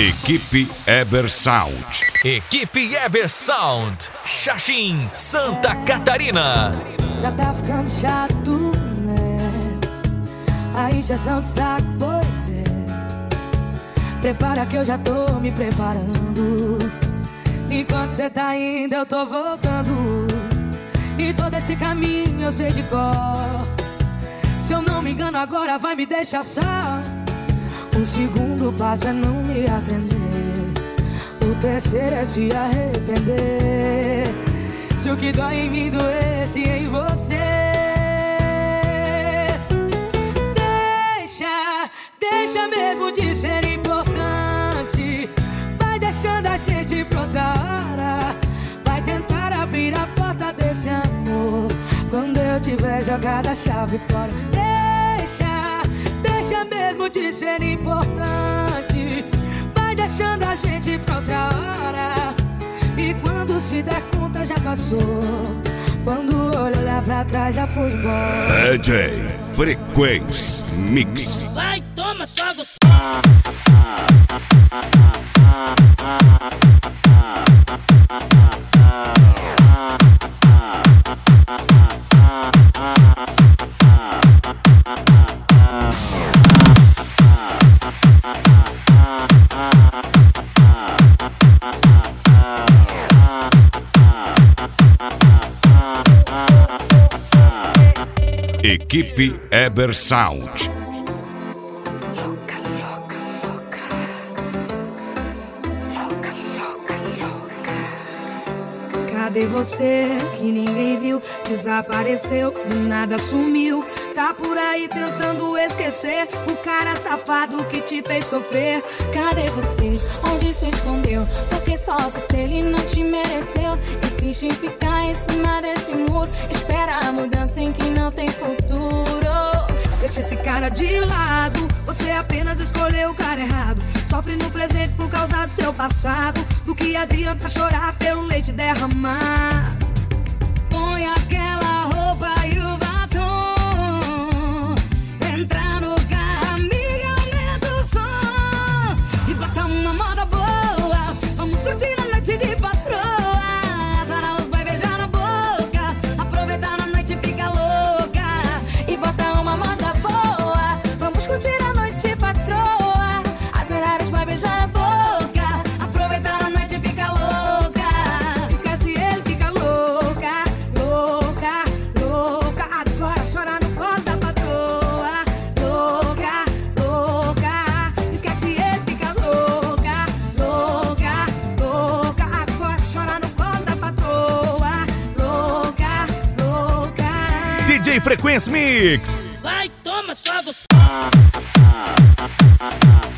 Equipe Eber Sound. Equipe Eber Sound, Xaxim, Santa Catarina. Já tá ficando chato, né? A injeção de saco, pois é. Prepara que eu já tô me preparando. Enquanto cê tá indo, eu tô voltando. E todo esse caminho eu sei de cor. Se eu não me engano agora vai me deixar só. O segundo passo é não me atender. O terceiro é se arrepender. Se o que dói em mim doesse em você. Deixa mesmo de ser importante. Vai deixando a gente pra outra hora. Vai tentar abrir a porta desse amor quando eu tiver jogado a chave fora. Deixa mesmo de ser importante. Vai deixando a gente pra outra hora. E quando se der conta já passou. Quando o olho olhar pra trás já foi embora. DJ Frequência Mix. Vai, toma só gostoso. Equipe Eber Sound. Louca, louca, louca. Louca, louca, louca. Cadê você que ninguém viu? Desapareceu, do nada sumiu. Tá por aí tentando esquecer o cara safado que te fez sofrer. Cadê você? Onde se escondeu? Porque só você, ele não te mereceu. Insiste em ficar em cima desse muro. Espera a mudança em que não tem futuro. Deixa esse cara de lado. Você apenas escolheu o cara errado. Sofre no presente por causa do seu passado. Do que adianta chorar pelo leite derramar? Põe aquela roupa e o batom. Entra no carro, amiga, aumenta o som. E bota uma moda boa. Vamos curtir a noite de patroa. Azar os vai beijar na boca. Aproveitar a noite e fica louca. E bota uma moda boa. Vamos curtir a noite, patroa. As horários vai beijar a boca. Aproveitar a noite e fica louca. Esquece ele, fica louca. Louca, louca. Agora chora no colo da patroa. Louca, louca. Esquece ele, fica louca. Louca, louca. Agora chora no colo da patroa. Louca, louca. DJ Frequência Mix. Vai, toma só gostoso.